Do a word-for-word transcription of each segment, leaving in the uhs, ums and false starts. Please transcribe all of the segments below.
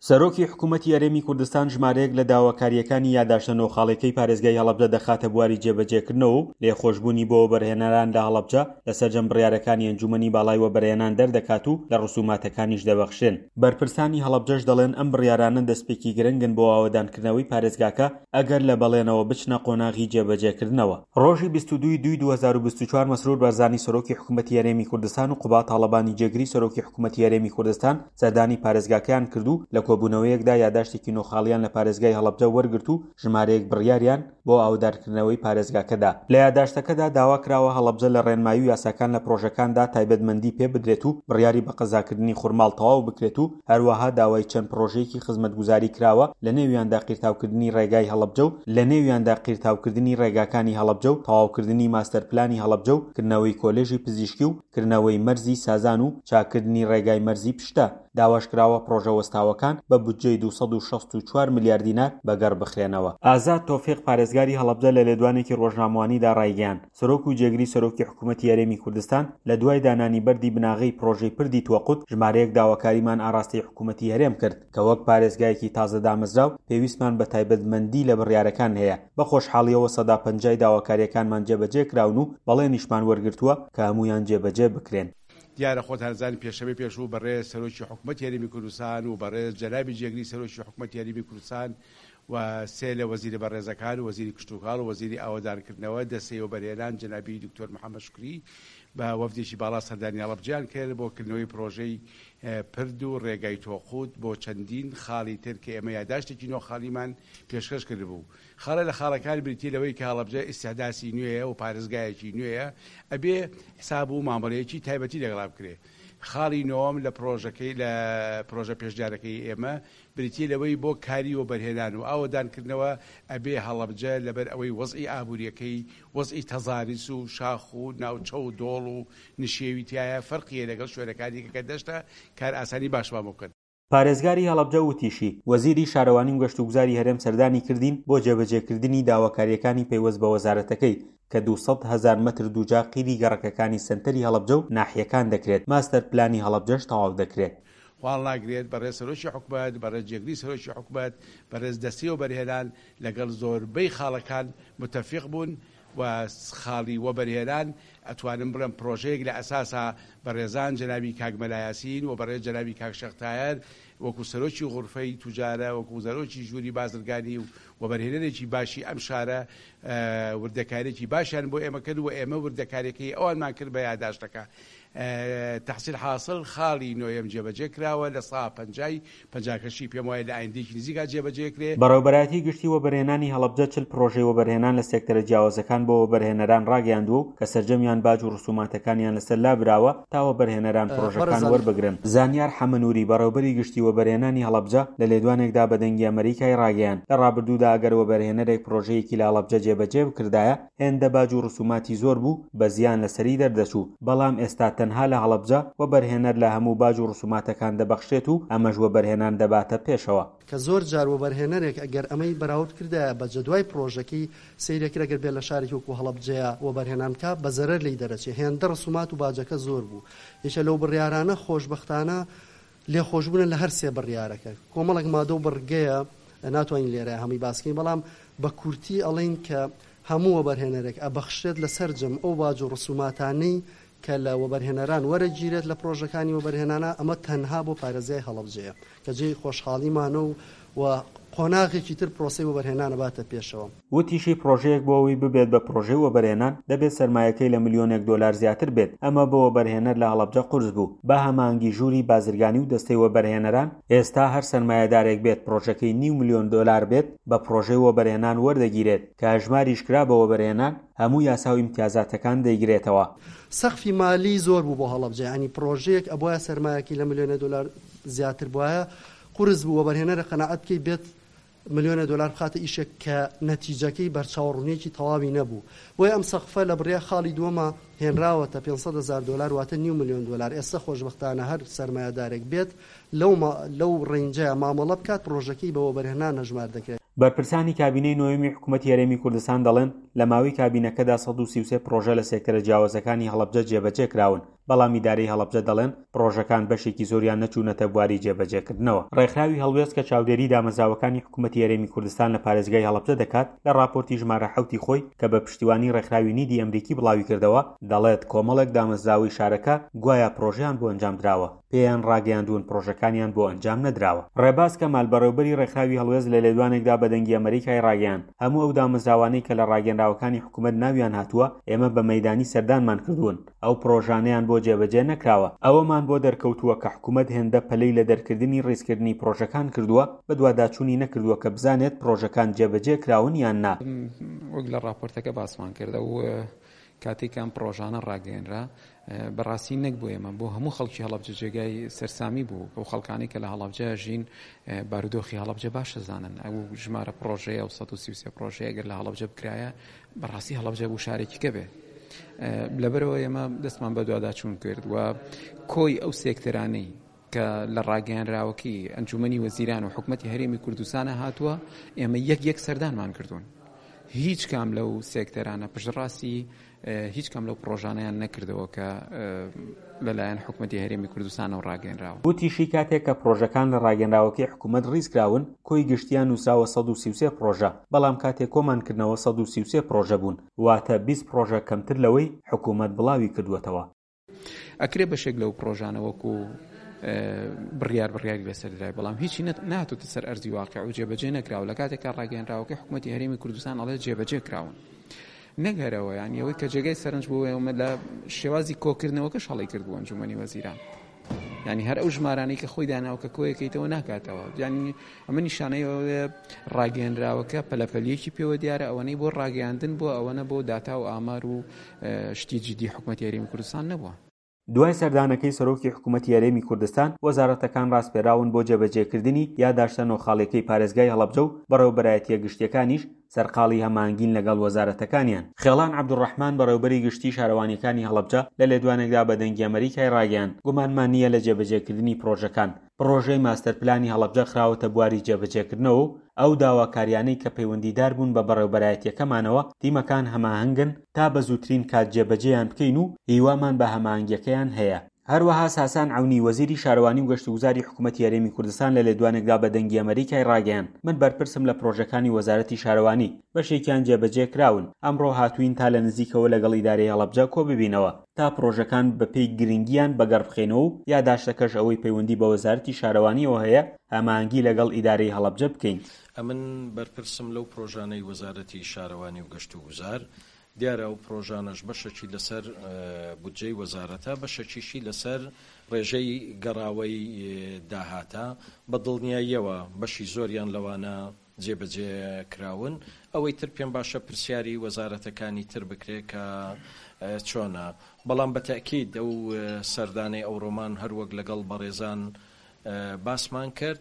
سەرۆکی حکوومەتی هەرێمی کوردستان ژمارەیەک لە داواکاریەکانی یادداشتە نۆخاڵیەکەی پارێزگای هەڵەبجە دەخاتە بواری جێبەجێکردنەوە و لێخۆشبوونی بۆ وەبەرهێنەران لە هەڵەبجە لەسەر جەم بڕیارەکانی ئەنجومەنی باڵای وەبەرهێنان دەردەکات و لە ڕسوماتەکانیش دەبەخشێن. بەرپرسانی هەڵەبجەش دەڵێن ئەم بڕیارانە دەستپێکی گرنگن بۆ ئاوەدانکردنەوەی پارێزگاکە ئەگەر لە بەڵێنەوە بچنە قۆناغی جێبەجێکردنەوە. ڕۆژی بیست و دوو دوی دوو هەزار و بیست و چوار مەسرور بەرزانی سەرۆکی حکوومەتی هەرێمی کوردستان و قوبا تاڵەبانی جێگری سەرۆکی حکوومەتی هەرێمی کوردستان سەردانی پارێزگاکەیان کردو لە کۆبوونەوەیەکدا یادداشتێکی نۆخاڵیان لە پارێزگای هەڵەبجە وەرگرت و ژمارەیەک بڕیاریان بۆ ئاودارکردنەوەی پارێزگاکەدا. لە یادداشتەکەدا داوا کراوە هەڵەبجە لە ڕێنمایی و یاساکان لە پرۆژەکاندا تایبەتمەندی پێ بدرێت و بڕیاری بە قەزاکردنی خورماڵ تەواو بکرێت و هەروەها داوای چەند پرۆژەیەکی خزمەتگوزاری کراوە لە نێویاندا قیرتاوکردنی ڕێگای هەڵەبجە و لە نێویاندا قیرتاوکردنی ڕێگاکانی هەڵەبجە و تەواوکردنی ماستەرپلانی هەڵەبجە و کردنەوەی کۆلێژی پزیشکی و کردنەوەی مەرزی سازان و چاکردنی ڕێگای مەرزی پشتە. داواش کراوە پرۆژە وەستاوەکان بە بودجەی دووسەد و شەست و چوار میلیارد دینار بەگەڕ بخرێنەوە. ئازاد تۆفیق پارێزگاری هەڵەبجە لە لێدوانێکی ڕۆژنامەوانیدا ڕایگەیاند سەرۆک و جێگری سەرۆکی حکوومەتی هەرێمی کوردستان لە دوای دانانی بەردی بناغەی پرۆژەی پردی تووەقوت ژمارەیەک داواکاریمان ئاڕاستی حکوومەتی هەرێم کرد کە وەک پارێزگایەکی تازە دامەزراو پێویستمان بە تایبەتمەندی لە بڕیارەکان هەیە. بە خۆشحاڵیەوە سەدا پەنجای داواکاریەکانمان جێبەجێ کراون و بەڵێنیشمان وەرگرتووە کە هەمویان جێبەجێ بکرێن. دیارە خۆت هەرزانی پێشەوەی پێشوو بەڕێز سەرۆکی حکوومەتی هەرێمی کوردستان و بەڕێز جەنابی جێگری سەرۆکی حکوومەتی هەرێمی کوردستان و سێ لە وەزیری بەڕێزەکان و وەزیری کشتوکاڵ و وەزیری ئاوەدانکردنەوە دەستەی وەبەرهێنان جەنابی دکتۆر محەممەد شوکری بە وەفدێکی باڵا سەردانی هەڵەبجەیان کرد بۆ کردنەوەی پرۆژەی پرد و ڕێگای تۆقوت بۆ چەندین خاڵی تر کە ئێمە یادداشتێکی نۆخاڵیمان پێشکەش کرد بوو. خاڵە لە خاڵەکان بریتی لەوەی کە هەڵەبجە ئیسیحداسی نوێیە و پارێزگایەکی نوێیە ئەبێ حساب و مامەڵەیەکی تایبەتی لەگەڵا بکرێ. خاڵی نۆم لە پرۆژەکەی لە پرۆژە پێشدارەکەی ئێمە بریتی لەوەی بۆ کاری و بەرهێنان و ئاوەدانکردنەوە ئەبێ هەڵەبجە لەبەر ئەوەی وەزعی ئابوووریەکەی وەزعی تەزاریس و شاخ و ناوچە و دۆڵ و نشێویتیایە فەرقیە لەگەڵ شوێنەکانی کە دەشتە کار ئاسانی باشمان بکەن. پارێزگاری هەڵەبجە وتیشی وەزیری شارەوانی و گەشتوگوزاری هەرێم سەردانی کردین بۆ جێبەجێکردنی داواکاریەکانی پەیوەست بە وەزارەتەکەی کە دووسەد هەزار مەتر دووجا قیری گەڕەکەکانی سنتەری هەڵەبجە و ناحیەکان دەکرێت. ماستەر پلانی هەڵەبجەش تەواو دەکرێت. خواڵ ناگرێت بەڕێز سەرۆکی حکوومەت بەڕێز جێگری سەرۆکی حکوومەت بەڕێز دەستی و بەرهێنان لەگەڵ زۆربەی خاڵەکان متەفیق بوون و خاڵی وەبەرهێنان ئەتوانم بڵێم پرۆژەیەک لە ئەساسا بەڕێزان جەنابی کاک مەلایاسین و بەڕێز جەنابی کاک شەختایەر وەکو سەرۆکی غورفەی توجارە وەکو سەرۆکی ژووری بازرگانی و وەبەرهێنەرێکی باشی ئەم شارە وردەکارێکی باشیان بۆ ئێمە کرد و ئێمە وردەکارێکی ئەوانمان کرد بە یادداشتەکە. تحصیل حاصل خاڵی نوێم جێبەجێ کراوە لە سا پەنجای پەنجاکەشی پێم وایە لە ئایندێکی نزیکا جێبەجێ کرێ. بەڕێوەبەرایەتی گشتی وەبەرهێنانی هەڵەبجە چل پرۆژەی وەبەرهێنان لە سێکتەرە جیاوازەکان بۆ وەبەرهێنەران ڕاگەیاندووە و کە سەرجەمیان باج و ڕسوماتەکانیان لەسەر لابراوە تا وەبەرهێنەران پرۆژەکان وەربگرن. زانیار حەمەنووری بەڕێوەبەری گشتی وەبەرهێنانی هەڵەبجە لە لێدوانێکدا بە دەنگی ئەمریکای ڕاگەیاند لە ڕابردوودا ئەگەر وەبەرهێنەرێک پرۆژەیەکی لە هەڵەبجە جێبەجێ بکردایە هێندە باج و ڕسوماتی زۆر بوو بە زیان لەسەری دەردەچوو. بەڵام ئێستا تەنها لە هەڵەبجە وەبەرهێنەر لە هەموو باج و ڕسوماتەکان دەبەخشێت و ئەمەش وەبەرهێنان دەباتە پێشەوە. کە زۆر جار وەبەرهێنەرێک ئەگەر ئەمەی بەراورد کردایە بە جەدوای پرۆژەکەی سەیرەکرد ئەگەر بێت لە شارێکی وەکو هەڵەبجەیە وەبەرهێنان کا بە زەرەر لی دەرەچێت. هێندە ڕسومات و باجەکە زۆر بوو. یەکێ لەو بڕیارانە خۆشبەختانە لێخۆشبوونە لە هەر سێ بڕیارەکە. کۆمەڵێک مادە و بڕگەیە ناتوانین لێرە هەمووی باسکەین بەڵام بە کورتی ئەڵێن کە هەموو وەبەرهێنەرێک ئەبەخشێت لە سەرجەم ئەو باج و ڕسوماتانەی کە لە وەبەرهێنەران وەرەگیرێت لە پرۆژەکانی وەبەرهێنانە ئەمە تەنها بۆ پارێزگای هەڵەبجەیە کە جێی خۆشحاڵیمانە و و قۆناغێکی تر پرۆسەی وەبەرهێنانە باتە پێشەوە. وتیشی پرۆژەیەک بۆ ئەوەی ببێت بە پرۆژەی وەبەرهێنان دەبێت سەرمایەکەی لە ملیۆنێک دۆلار زیاتر بێت. ئەمە بۆ وەبەرهێنەر لە هەڵەبجە قورس بوو. بە هەمانگی ژووری بازرگانی و دەستەی وەبەرهێنەران ئێستا هەر سەرمایەدارێک بێت پرۆژەکەی نیو ملیۆن دۆلار بێت بە پرۆژەی وەبەرهێنان وەردەگیرێت کە هەژماریش کرا بە وەبەرهێنان هەموو یاسا و ئیمتیازاتەکان دەیگرێتەوە. سەقفی مالی زۆر بوو بۆ هەڵەبجە ینی پرۆژەیەک ئەبوایە سەرمایەکی لە ملیۆنە دۆلار زیاتر بووایە قورس بوو وەبەرهێنەرە قەناعەت بکەی بێت ملیۆنە دۆلار بخاتە ئیشێک کە نەتیجەکەی بەرچاوڕوونیەکی تەواوی نەبوو. بۆیە ئەم سەقفە لە بڕیا خاڵی دووەمە هێنراوەتە پێنجسەد هەزار دۆلار واتە نیو ملیۆن دۆلار. ئێستا خۆشبەختانە هەر سەرمایەدارێک بێت لەو لەو ڕێنجەیە مامەڵە بکات پرۆژەکەی بە وەبەرهێنان هەژمار دەکرێت. بەرپرسانی کابینەی نۆیەمی حکوومەتی هەرێمی کوردستان دەڵێن لە ماوەی کابینەکەدا سەد و سی و سێ پرۆژە لە سێکتەرە جیاوازەکانی هەڵەبجە جێبەجێ کراون. بەڵام ئیدارەی هەڵەبجە دەڵێن پرۆژەکان بەشێکی زۆریان نەچوونەتە بواری جێبەجێکردنەوە. ڕێکخراوی هەڵوێست کە چاودێری دامەزراوەکانی حکوومەتی هەرێمی کوردستان لە پارێزگای هەڵەبجە دەکات لە راپۆرتی ژمارە حەوتی خۆی کە بە پشتیوانی ڕێکخراوی نیدی ئەمریکی بڵاوی کردەوە دەڵێت کۆمەڵێک دامەزراوی شارەکە گوایە پرۆژەیان بۆ ئەنجام درراوە، پێیان ڕاگەیاندوون پرۆژەکانیان بۆ ئەنجام نەدراوە. ڕێباز کەمال بەڕێوەبەری ڕێکخراوی هەڵوێست لە لێدوانێکدا بە دەنگی ئەمریکای ڕاگەیاند هەموو ئەو دامەزراوانەی کە لە ڕاگەیاندراوەکانی حکوومەت ناویان هاتووە ئێمە بە مەیدانی سەردانمان کردوون، ئەو پرۆژانەیان بۆ جێبەجێ نەکراوە. ئەوەمان بۆ دەرکەوتووە کە حکوومەت هێندە پەلەی لە دەرکردنی ڕێزکردنی پرۆژەکان کردووە بە دوواداچوونی نەکردووە کە بزانێت پرۆژەکان جێبەجێ کراون یان نا. وەک لە راپۆرتەکە باسمان کردە و کاتێکم پرۆژانە ڕاگەیەنرا بەڕاستی نەک بۆ ئێمە بۆ هەموو خەڵکی هەڵەبجە جێگای سەرسامی بوو بۆ خەڵکانی کە لە هەڵەبجە ژین بارودۆخی هەڵەبجە باشە زانن ئەو ژمارە پرۆژەیە و سەد و سی و سێ پرۆژەیە ئەگەر لە هەڵەبجە بکرایە بەڕاستی هەڵەبجە بوو شارێکی کە بێ. لەبەرەوە ئێمە دەستمان بە دوواداچوون کرد و کۆی ئەو سێکتەرانەی کە لە ڕاگەیاندراوەکەی ئەنجومەنی وەزیران و حکوومەتی هەرێمی کوردستانە هاتووە ئێمە یەک یەک سەردانمان کردوون. هیچ کام لەو سێکتەرانە پشتڕاستی هیچ کام لەو پرۆژانەیان نەکردەوە کە لەلایەن حکوومەتی هەرێمی کوردستانەوە ڕاگەیەنراوە. وتیشی کاتێک کە پرۆژەکان لە ڕاگەیەنراوەکەی حکوومەت ڕیزکراون کۆی گشتیان نووساوە سەد و سی و سێ پرۆژە، بەڵام کاتێک کۆمانکردنەوە سەد و سی و سێ پرۆژە بوون، واتە بیست پرۆژە کەمتر لەوەی حکوومەت بڵاوی کردووەتەوە. ئەکرێ بەشێک لەو پرۆژانە وەکو بڕیار بڕیاری لەسەردرای بەڵام هیچی نهاتوتە سەر ئەرزی واقع و جێبەجێ نەکراوە. لە کاتێکا ڕاگەیەنراوەکەی حکوومەتی هەرێمی کوردستان ئەڵێ جێبەجێ کراون نەگەرەوە، یانی ئەوەی کە جێگای سەرنج بوو ئێمە لە شێوازی کۆکردنەوەکەش هەڵی کردبووە ئەنجومەنی وەزیران، یعنی هەر ئەو ژمارانەی کە خۆی داناوە کە کۆیەکەیتەوە ناکاتەوە. یعنی ئەمە نیشانەیە ڕاگەیەنراوەکە پەلەپەلیەکی پێوە دیارە ئەوەنەی بۆ ڕاگەیاندن بۆ ئەوەنە بۆ داتا و ئامار و شتی جدی حکوومەتی هەرێمی کوردستان نەبووە. دوای سەردانەکەی سەرۆکی حکوومەتی هەرێمی کوردستان وەزارەتەکان ڕاستپێراون بۆ جێبەجێکردنی یاداشتە نۆخاڵیەکەی پارێزگای هەڵەبجە و بەڕێوەبەرایەتیە گشتیەکانیش سەرقاڵی هەمانگین لەگەڵ وەزارەتەکانیان. خێڵان عەبدوڕەحمان بەڕێوەبەری گشتی شارەوانیەکانی هەڵەبجە لە لێدوانێکدا بە دەنگی ئەمریکای ڕاگەیاند گومانمان نییە لە جێبەجێکردنی پرۆژەکان. پرۆژەی ماستەرپلانی هەڵەبجە خراوەتە بواری جێبەجێکردنەوە و ئەو داواکاریانەی کە پەیوەندیدار بوون بە بەڕێوەبەرایەتیەکەمانەوە تیمەکان هەماهەنگن تا بە زووترین کات جێبەجێیان بکەین و هیوامان بە هەماهەنگیەکەیان هەیە. هەروەها ساسان عەونی وەزیری شارەوانی و گەشتوگوزاری حکوومەتی هەرێمی کوردستان لە لێدوانێکدا بە دەنگی ئەمریکای ڕاگەیاند من بەرپرسم لە پرۆژەکانی وەزارەتی شارەوانی بەشێکیان جێبەجێ کراون، ئەمڕۆ هاتوین تا لە نزیکەوە لەگەڵ ئیدارەی هەڵەبجە کۆ ببینەوە تا پرۆژەکان بەپێی گرنگیان بەگەڕبخێنەوە و یاداشتەکەش ئەوەی پەیوەندی بە وەزارەتی شارەوانیەوە هەیە هەماهەنگی لەگەڵ ئیدارەی هەڵەبجە بکەین. ئەمن بەرپرسم لەو پرۆژانەی وەزارەتی شارەوانی و گەشتوگوزار دیارە و پرۆژانەش بەشەکی لەسەر بودجەی وەزارەتە بەشەکیشی لەسەر ڕێژەی گەڕاوەی داهاتە بە دڵنیاییەوە بەشی زۆریان لەوانە جێبەجێ کراون. ئەوەی تر پێم باشە پرسیاری وەزارەتەکانی تر بکرێ کە چۆنە، بەڵام بەتەکید ئەو سەردانەی ئەو ڕۆمان هەروەک لەگەڵ بەڕێزان باسمان کرد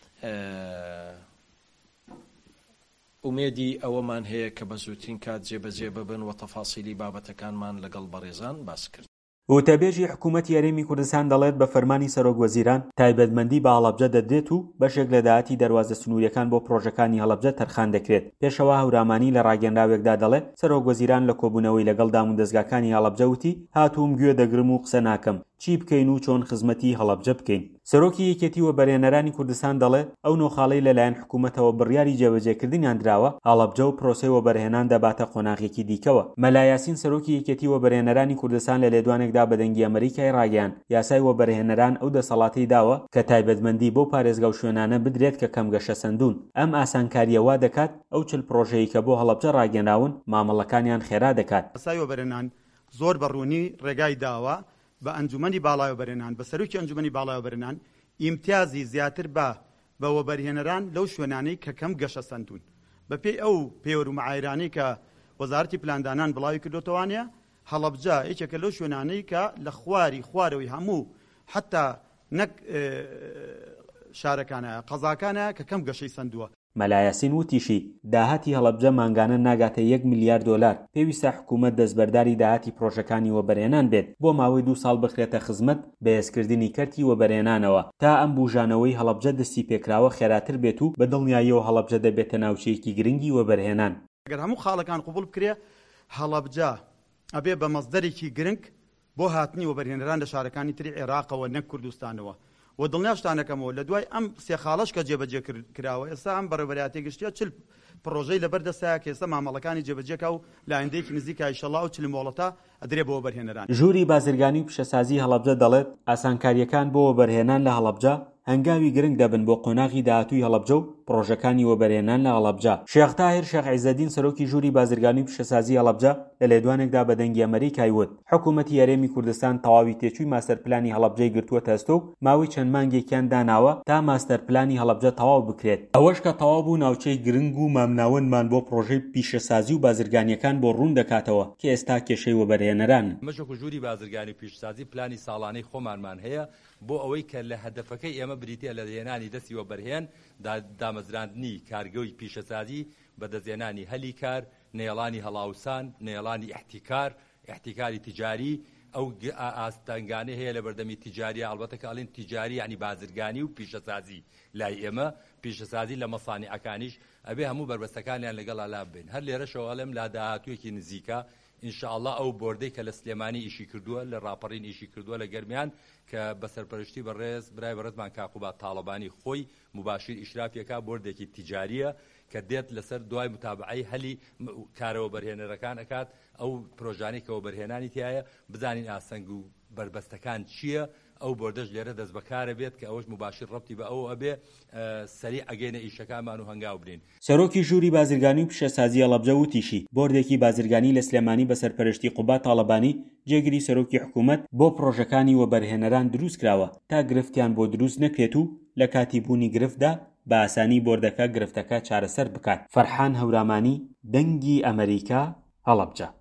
ئومێدی ئەوەمان هەیە کە بە زووترین کات جێبەجێ ببن و تەفاسیلی بابەتەکانمان لەگەڵ بەڕێزان باس کرد. وتەبێژی حکوومەتی هەرێمی کوردستان دەڵێت بە فەرمانی سەرۆک وەزیران تایبەتمەندی بە هەڵەبجە دەدرێت و بەشێک لە داهاتی دەواازە سنووریەکان بۆ پرۆژەکانی هەڵەبجە تەرخان دەکرێت. پێشەوە هەورامانی لە ڕاگەیەنراوێکدا دەڵێت سەرۆک وەزیران لە کۆبوونەوەی لەگەڵ دام و دەستگاکانی هەڵەبجە وتی هاتووم گوێ دەگرم و قسە ناکەم چی بکەین و چۆن خزمەتی هەڵەبجە بکەین. سەرۆکی یەکێتی وەبەرهێنەرانی کوردستان دەڵێت ئەو نۆخاڵەی لەلایەن حکوومەتەوە بڕیاری جێبەجێکردنیان دراوە هەڵەبجە و پرۆسەی وەبەرهێنان دەباتە قۆناغێکی دیکەوە. مەلا یاسین سەرۆکی یەکێتی وەبەرهێنەرانی کوردستان لە لێدوانێکدا بە دەنگی ئەمریکای ڕاگەیاند یاسای وەبەرهێنەران ئەو دەسەڵاتی داوە کە تایبەتمەندی بۆ پارێزگا و شوێنانە بدرێت کە کەم گەشە سەندون. ئەم ئاسانکاریەوە دەکات ئەو چل پرۆژەیە کە بۆ هەڵەبجە ڕاگەناون مامەڵەکانیان خێرا دەکات. یاسای وەبەرهێنان زۆر بەڕوونی ڕێگای داوە بە ئەنجومەنی باڵای وەبەرهێنان بە سەرۆکی ئەنجومەنی باڵای وەبەرهێنان ئیمتیازی زیاتر بە بە وەبەرهێنەران لەو شوێنانەی کە کەم گەشە سەندون بەپێی ئەو پێوە و معایرانەی کە وەزارەتی پلاندانان بڵاوی کردوتەوانە هەڵەبجە یەکێکە لەو شوێنانەی کە لە خواری خوارەوەی هەموو حتا نەک شارەکانە قەزاکانە کە کەم گەشەی سندووە. مەلا یاسین وتیشی داهاتی هەڵەبجە مانگانە ناگاتە یەک میلیارد دۆلار. پێویستە حکوومەت دەستبەرداری داهاتی پرۆژەکانی وەبەرهێنان بێت بۆ ماوەی دوو ساڵ بخرێتە خزمەت بەهێزکردنی کەرتی وەبەرهێنانەوە تا ئەم بوژانەوەی هەڵەبجە دەستی پێکراوە خێراتر بێت و بە دڵنیاییەوە هەڵەبجە دەبێتە ناوچەیەکی گرنگی وەبەرهێنان. ئەگەر هەموو خاڵەکان قبول بکرێ هەڵەبجە ئەبێ بە مەزدەرێکی گرنگ بۆ هاتنی وەبەرهێنەران لە شارەکانی تری عێراقەوە نەک کوردستانەوە و دڵنیاشتانەکەمەوە لە دوای ئەم سێ خاڵەش کە جێبەجێ کراوە ئێستا ئەم بەڕێوەبەریاتی گشتیە چل پرۆژەی لەبەردەستایە کە ئێستا مامەڵەکانی جێبەجێکە و لە ئایندەیەکی نزیکە ئینشەڵڵا و چل مۆڵەتە ئەدرێ بۆ وەبەرهێنەران. ژووری بازرگانی و پیشەسازی هەڵەبجە دەڵێت ئاسانکاریەکان بۆ وەبەرهێنان لە هەڵەبجە هەنگاوی گرنگ دەبن بۆ قۆناغی داهاتووی هەڵەبجە و پرۆژەکانی وەبەرهێنان لە هەڵەبجە. شێخ تاهیر شێخ عیزەدین سەرۆکی ژووری بازرگانی و پیشەسازی هەڵەبجە لە لێدوانێکدا بە دەنگی ئەمریکای وت حکوومەتی هەرێمی کوردستان تەواوی تێچووی ماستەرپلانی هەڵەبجەی گرتووەتە ئەستۆ و ماوەی چەند مانگێکیان داناوە تا ماستەرپلانی هەڵەبجە تەواو بکرێت. ئەوەش کە تەواو بوو ناوچەی گرنگ و مامناوەندمان بۆ پرۆژەی پیشەسازی و بازرگانیەکان بۆ ڕوون دەکاتەوە کە ئێستا کێشەی وەبەرهێنەران. مەشک و ژووری بازرگانی و پیشەسازی پلانی ساڵانەی خۆمانمان هەیە بۆ ئەوەی کە لە هەدەفەکەی ئێمە بریتە لە دێنانی دەستی وەبەرهێن دامەزراندنی کارگەوی پیشەسازی بە دەستێنانی هەلی کار، نێڵانی هەڵاوسان، نێڵانی احتیکار، احتیکاری تیجاری ئەو ئاستانگانەی هەیە لە بەردەمی تیجاری ئەڵبەتە کە ئەڵێن تیجاری یعنی بازرگانی و پیشەسازی لای ئێمە پیشەسازی لە مەسانیعەکانیش ئەبێ هەموو بربەستەکانیان لەگەڵ ئالا ببین. هەر لێرەشەوە ئەڵێم لا داهاتوویەکی نزیکە ئینشاءالله ئەو بۆردەی کە لە سلێمانی ئیشی کردووە لە ڕاپەڕین ئیشی کردووە لە گەرمیان کە بەسەرپەرشتی بەڕێز برای بەڕێزمان کاقوبات تاڵەبانی خۆی مباشیر ئیشرافیەکە بۆردێکی تیجاریە کە دێت لەسەر دوای متابعەی هەلی کارەوە بەرهێنەرەکان ئەکات ئەو پرۆژانەی کە وەبەرهێنانی تایە بزانین ئاسەنگ و بربەستەکان چییە ئەو بۆردەش لێرە دەست بەکارە بێت کە ئەوەش مباشر ڕەبتی بە ئەوە ئەبێ سەریع ئەگەینە ئیشەکانمان و هەنگاو برین. سەرۆکی ژووری بازرگانی و پیشەسازی هەڵەبجە وتیشی بۆردێکی بازرگانی لە سلێمانی بەسەرپەرشتی قوبات تاڵەبانی جێگیری سەرۆکی حکوومەت بۆ پرۆژەکانی وەبەرهێنەران دروست کراوە تا گرفتیان بۆ دروست نەکرێت و لە کاتی بوونی گرفتدا بە ئاسانی بۆردەکە گرفتەکە چارەسەر بکات. فەرحان هەورامانی، دەنگی ئەمریکا، هەڵەبجە.